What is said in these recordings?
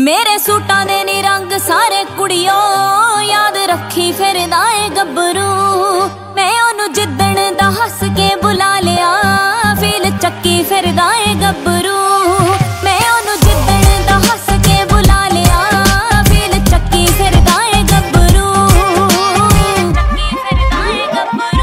मेरे सूटां दे नी रंग सारे कुड़ियो याद रखी फिरदा ए गब्बरू। मैं ओनू जिद्दण दा हस के बुला लिया फील चक्की फिरदा ए गब्बरू। मैं ओनू जिद्दण दा हस के बुला लिया फील चक्की फिरदा ए गब्बरू। चक्की फिरदा ए गब्बरू।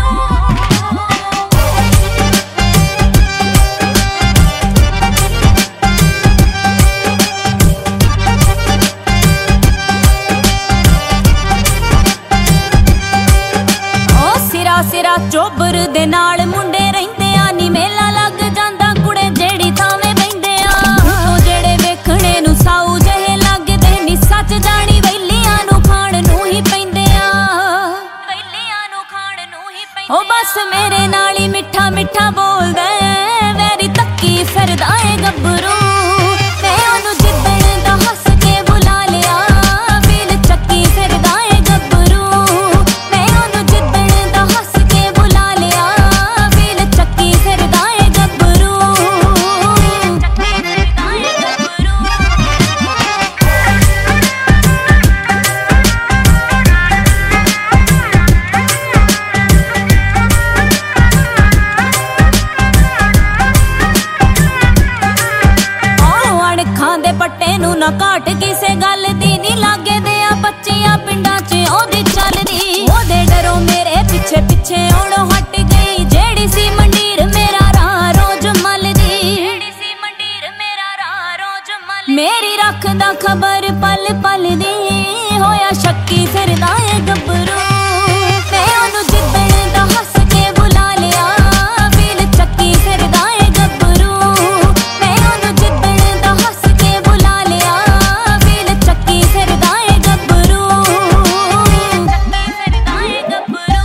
सिरा चोबर दे नाल मुंडे रहिंदे आ नी मेला लग जांदा कुड़े जेड़ी थावे बहिंदे आ। जेड़े वेखणे नू साऊ जहे लगदे नी सच जानी वैलियां नू खाण नू ही पैंदे आ। वैलियां नू खाण नू ही पैंदे ओ बस मेरे नाल ही मिठा मिठा बोलदा वैरी तक्की फिरदा ए गब्बरू। मैं ओनू जिद्दण दा हस के बुला लिया फील चक्की फिरदा ए गब्बरू। मैं ओनू जिद्दण दा हस के बुला लिया फील चक्की फिरदा ए गब्बरू। चक्की फिरदा ए गब्बरू। अणखां दे पट्टे नू ना घाट किसे गल दी नी लागे दे आ बच्चियां पिंडां च ओदी चलदी। ओदे डरो मेरे पिछे पिछे ओड़ो हट गई जेड़ी सी मंडीर मेरा राह रोज मलदी। मेरी रखदा खबर पल पल दी होया शक्की फिरदा ए गब्बरू। मैं ओनू जिद्दण दा हस के बुला लिया फील चक्की फिरदा ए गब्बरू। मैं ओनू जिद्दण दा हस के बुला लिया फील चक्की फिरदा ए गब्बरू। चक्की फिरदा ए गब्बरू।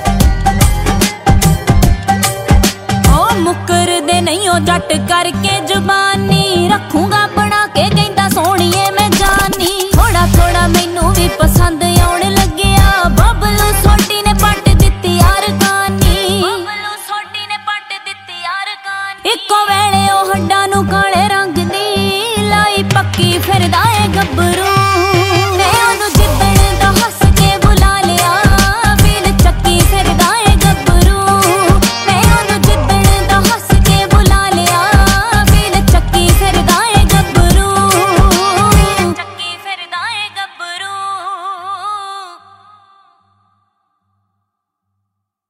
मुकर दे नहीं ओ जट करके